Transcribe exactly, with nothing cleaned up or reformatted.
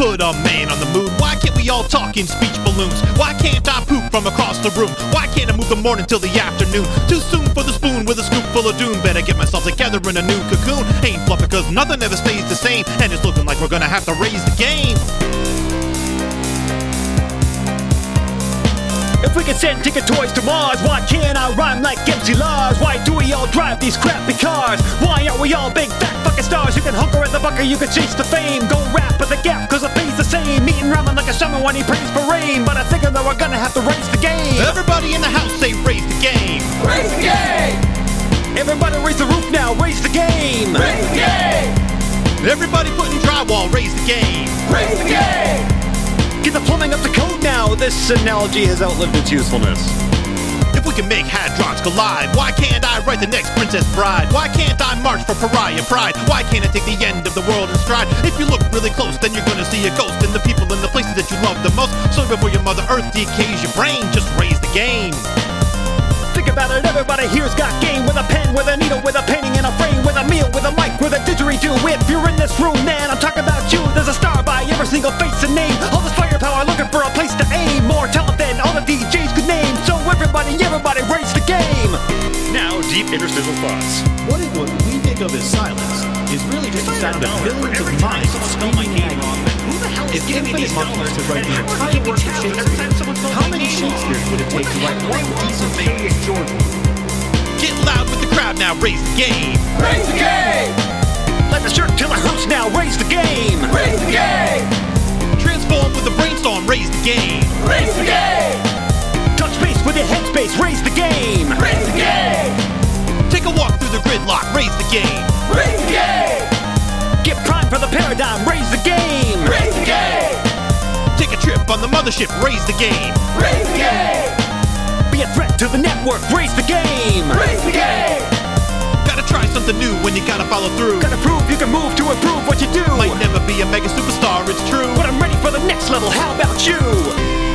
put a man on the moon? Why can't we all talk in speech balloons? Why can't I poop from across the room? Why can't I move the morning till the afternoon? Too soon for the spoon with a scoop full of doom. Better get myself together in a new cocoon. Ain't fluffing cause nothing ever stays the same, and it's looking like we're gonna have to raise the game. If we could send ticket toys to Mars, why can't I rhyme like M C Lars? Why do we all drive these crappy cars? Why aren't we all big fat fucking stars? You can hunker at the bunker, you can chase the fame. Go rap at the gap, cause the pay's the same. Eating ramen like a shaman when he prays for rain. But I think that we're gonna have to raise the game. Everybody in the house say raise the game. Raise the game! Everybody raise the roof now, raise the game. Raise the game! Everybody putting drywall, raise the game. Raise the game! Get the plumbing up to code now. This analogy has outlived its usefulness. If we can make hadrons collide, why can't I write the next Princess Bride? Why can't I march for pariah pride? Why can't I take the end of the world in stride? If you look really close, then you're gonna see a ghost in the people and the places that you love the most. So before your Mother Earth decays your brain, just raise the game. Think about it, everybody here's got game. With a pen, with a needle, with a painting and a frame. With a meal, with a mic, with a didgeridoo. If you're in this room, man, I'm talking about you. There's a star by every single face and name. All this firepower looking for a place to aim. More talent than all the D Js could name. So everybody, everybody raise the game. Now, deep interstitial thoughts. What if what we think of as silence is really just the sound of millions of minds screaming at you? If infinite monkeys could write the entire work of Shakespeare, how many Shakespeares would it take to write one decent Curious George movie? Get loud with the crowd now, raise the game. Raise the game! Let the shirt till it hurts now, raise the game. Raise the game! Transform with the brainstorm, raise the game. Raise the game! Touch base with your headspace, raise the game. Raise the game! Take a walk through the gridlock, raise the game. Raise the game! Get primed for the paradigm, raise the game. Raise the game! Take a trip on the mothership, raise the game. Raise the game! Be a threat to the network, raise the game. Raise the game! Gotta try something new when you gotta follow through. Gotta prove you can move to improve what you do. Might never be a mega superstar, it's true. But I'm ready for the next level, how about you?